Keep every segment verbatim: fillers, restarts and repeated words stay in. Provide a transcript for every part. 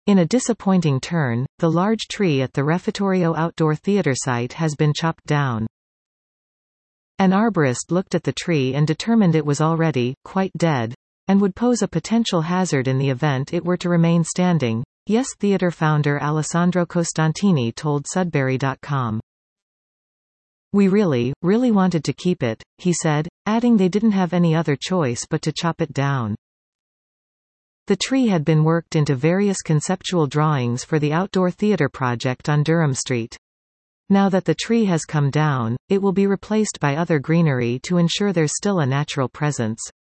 In a disappointing turn, the large tree at the Refettorio outdoor theater site has been chopped down. An arborist looked at the tree and determined it was already quite dead, and would pose a potential hazard in the event it were to remain standing, Yes Theatre founder Alessandro Costantini told Sudbury dot com. We really, really wanted to keep it, he said, adding they didn't have any other choice but to chop it down. The tree had been worked into various conceptual drawings for the outdoor theatre project on Durham Street. Now that the tree has come down, it will be replaced by other greenery to ensure there's still a natural presence.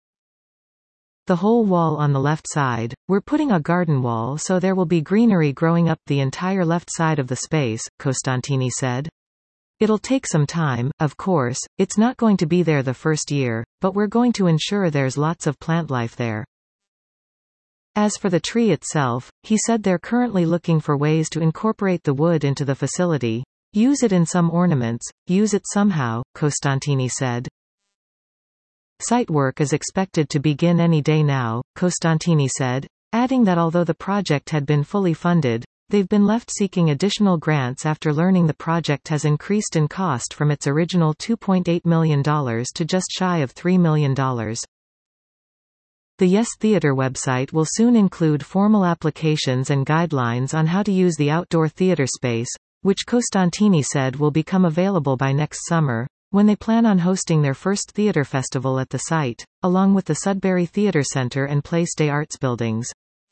The whole wall on the left side, we're putting a garden wall so there will be greenery growing up the entire left side of the space, Costantini said. It'll take some time, of course, it's not going to be there the first year, but we're going to ensure there's lots of plant life there. As for the tree itself, he said they're currently looking for ways to incorporate the wood into the facility. Use it in some ornaments, use it somehow, Costantini said. Site work is expected to begin any day now, Costantini said, adding that although the project had been fully funded, they've been left seeking additional grants after learning the project has increased in cost from its original two point eight million dollars to just shy of three million dollars. The Yes Theatre website will soon include formal applications and guidelines on how to use the outdoor theatre space, which Costantini said will become available by next summer, when they plan on hosting their first theatre festival at the site, along with the Sudbury Theatre Centre and Place des Arts buildings.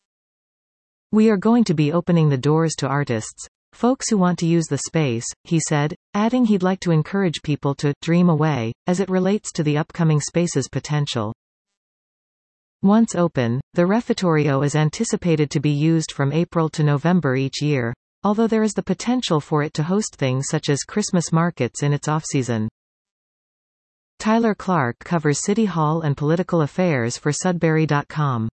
We are going to be opening the doors to artists, folks who want to use the space, he said, adding he'd like to encourage people to dream away, as it relates to the upcoming space's potential. Once open, the Refettorio is anticipated to be used from April to November each year, although there is the potential for it to host things such as Christmas markets in its off-season. Tyler Clark covers City Hall and political affairs for Sudbury dot com.